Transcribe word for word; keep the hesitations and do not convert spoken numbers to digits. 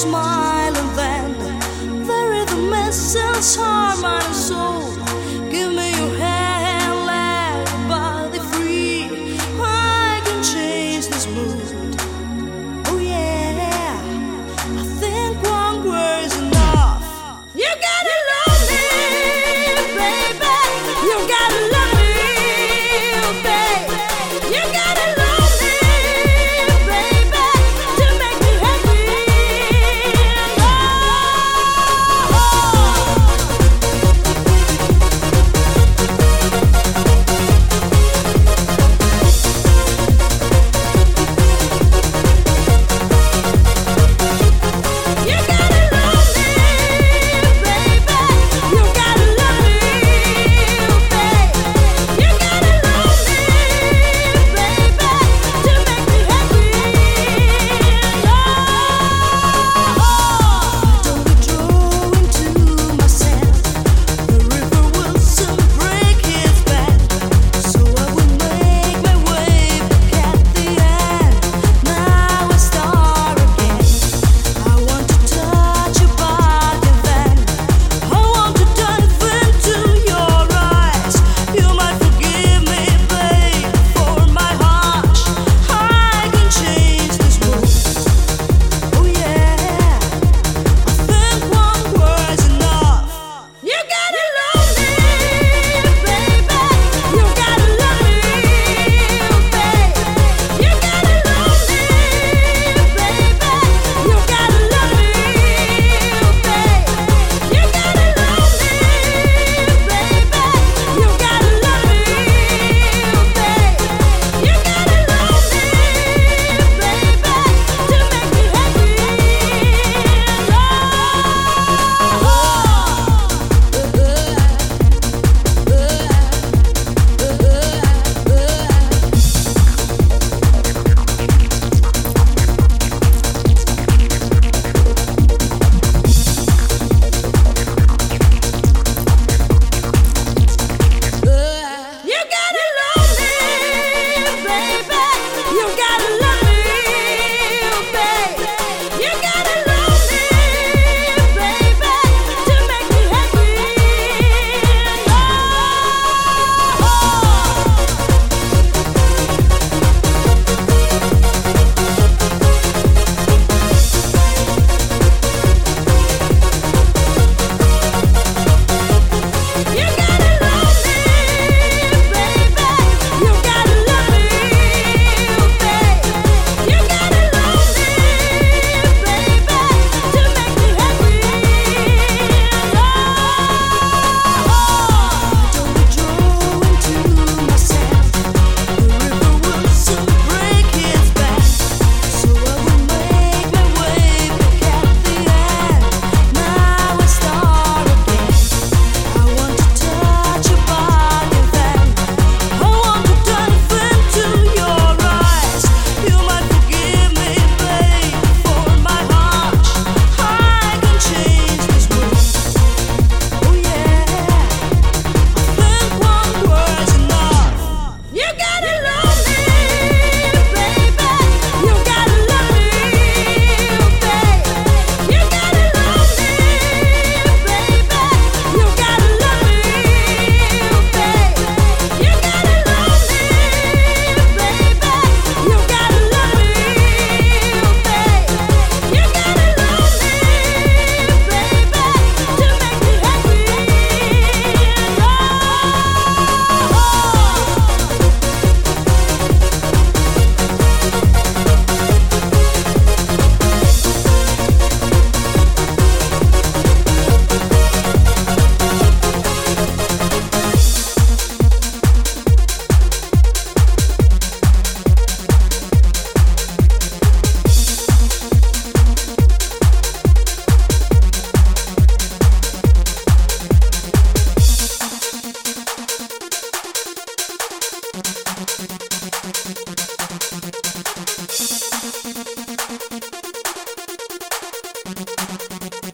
smile, and then the rhythm misses heart, mind, and soul. Give me your hand, let your body free. I can change this mood. Oh yeah, I think one word is enough. You gotta love me, baby. You gotta love me, baby. You gotta love me, baby, to make me happy. You gotta love me, baby. You gotta love me, baby. You gotta love me, baby, to make me happy. Don't withdraw into myself. The river will soon break its back, so I will make my way back at the end. Now I start again. I want to touch your body then. I want to dive into your eyes. You might forgive me, babe, for my heart. I can change this mood. Oh yeah, I think one word's enough. You gotta love me, baby. You gotta love me, baby. You gotta love me, baby. You gotta love me, baby. You gotta love me, baby. You gotta love me, baby. You gotta love me, baby, to make me happy. You gotta love me, baby. You gotta love me, baby. You gotta love me, baby, to make me happy. You gotta love me, baby. You gotta love me, baby. You gotta love me, baby, to make me happy. Don't withdraw into myself. The river will soon break its back, so I will make my way back at the end. Now I start again. I want to touch your body then. I want to dive into your eyes. You might forgive me, babe, for my heart. I can change this mood. Oh yeah, I think one word's enough. You gotta love me, baby. You gotta love me, baby. You gotta love me, baby. You gotta love me, baby. You gotta love me, baby. You gotta love me, baby. You gotta love me, baby, to make me happy. Thank you.